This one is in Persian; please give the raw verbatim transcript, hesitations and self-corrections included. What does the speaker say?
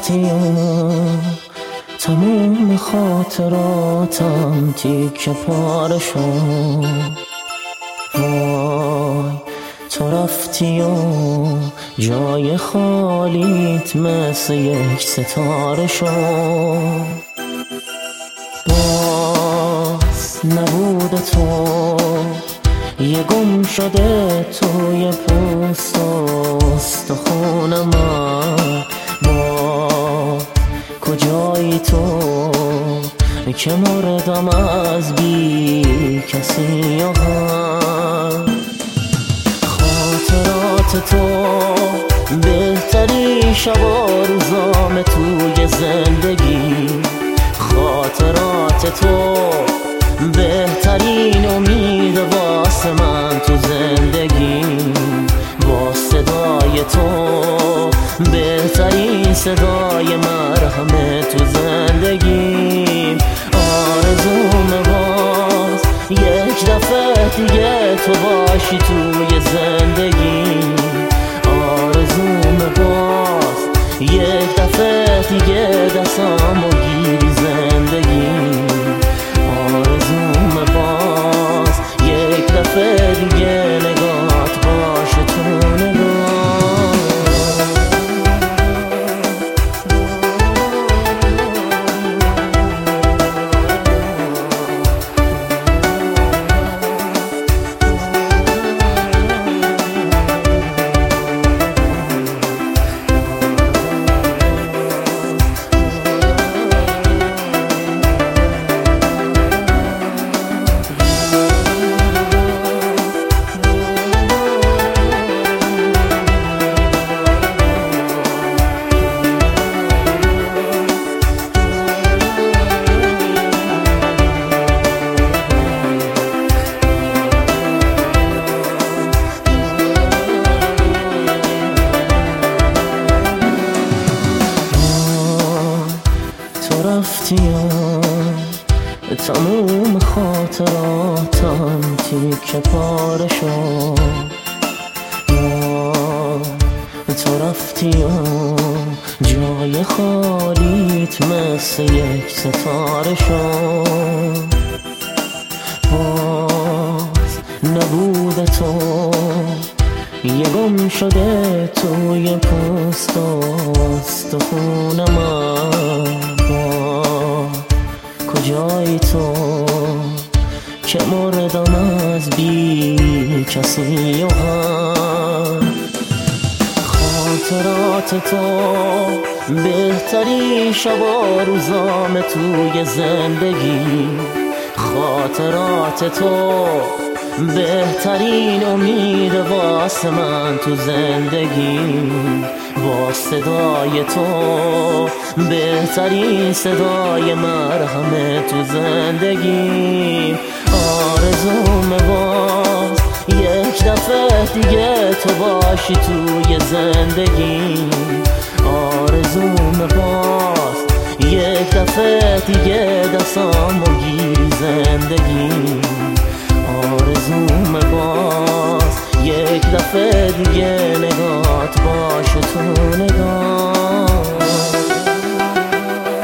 رفتی و تموم خاطراتم تیکه پاره شد. وای تو رفتی و جای خالیت مثل یک ستاره شد. باز نبود تو یه گم شده توی پوست و استخون من. با کجایی تو که مردم از بی کسی و هم. خاطرات تو بهتری شب و روزام توی زندگی. خاطرات تو بهترین امید واسه من تو زندگی. با صدای تو بهترین صدای مرهم تو زندگی. آرزوم باز یک دفعه دیگه تو باشی توی زندگی. آرزوم باز یک دفعه دیگه دستامو گیری زندگی. آرزوم باز یک دفعه دیگه نگات باشه تو نگاه. رفتی و تموم خاطراتم تیکه پاره شد. تو رفتی و جای خالیت مثل یک ستاره شد. باز نبود تو یه گم شده توی پوست و استخون من. کجایی تو که مردم از بی کسی و هم. خاطرات تو بهتری شب و روزام توی زندگی. خاطرات تو بهترین امید واسه من تو زندگی. با صدای تو بهترین صدای مرهم تو زندگی. آرزوم باز یک دفعه دیگه تو باشی توی زندگی. آرزوم باز یک دفعه دیگه دستامو گیری زندگی. آرزوم باز یک دفعه دیگه نگات باشه تو نگاه.